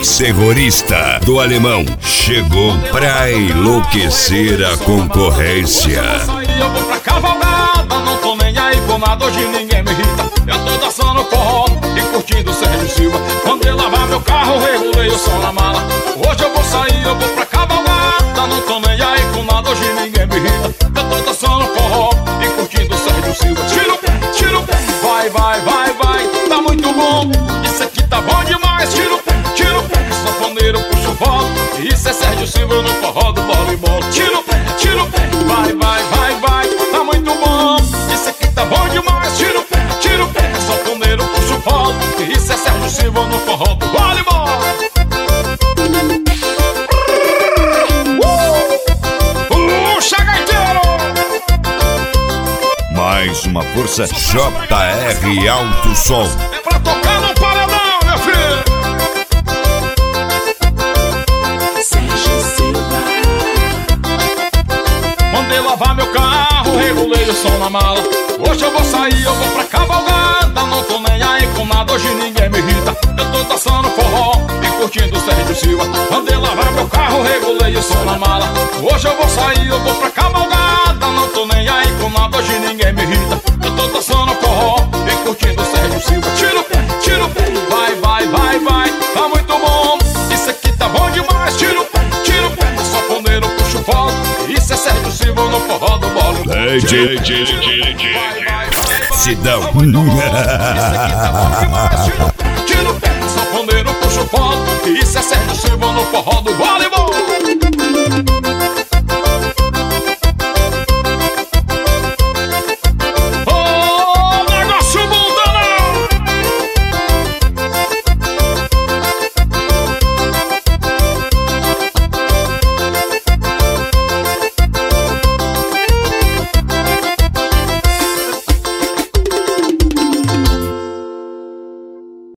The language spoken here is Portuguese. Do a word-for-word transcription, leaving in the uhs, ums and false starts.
mix terrorista do Alemão chegou pra enlouquecer a concorrência. Eu vou pra cavalgada, não tô nem aí com nada, hoje ninguém me irrita. Eu tô dançando forró e curtindo Sérgio Silva. Quando eu lavar meu carro, regulei o som na mala. Hoje eu vou sair, eu vou pra cavalgada, não tô nem aí com nada, hoje ninguém me irrita. Eu tô dançando forró e curtindo Sérgio Silva. Tira o pé, tira o pé, vai, vai, vai, vai, tá muito bom. Isso aqui tá bom demais, tira o pé, tira o pé. Sanfoneiro puxa o bolo, isso é Sérgio Silva no forró do voleibol. Tira o pé, tira o pé, vai, vai, vai, vai, tá muito bom. Isso aqui tá bom demais, tira o pé, tira o pé. Sanfoneiro puxa o bolo, isso é Sérgio Silva no forró do voleibol. Puxa, gaiteiro! Mais uma força J R Alto Som. É pra tocar no paredão, meu filho! Sérgio Silva. Mandei lavar meu carro, regulei o som na mala. Hoje eu vou sair, eu vou pra cavalgada, não tô nem aí com nada, hoje ninguém me irrita. Eu tô dançando forró e curtindo Sérgio Silva. Mandei lavar meu carro, regulei o som na mala. Hoje eu vou sair, eu vou pra cavalgada, não tô nem aí com nada, hoje ninguém me irrita. Eu tô dançando forró e curtindo Sérgio Silva. Tira o pé, tira o pé, vai, vai, vai, vai, tá muito bom. Isso aqui tá bom demais, tira o pé, tira o pé. Sanfoneiro puxa o bolo, isso é Sérgio Silva no forró do bolo. Lady, Sidão. Tira o pé, sanfoneiro puxa o bolo, isso é Sérgio Silva no forró do voleibol.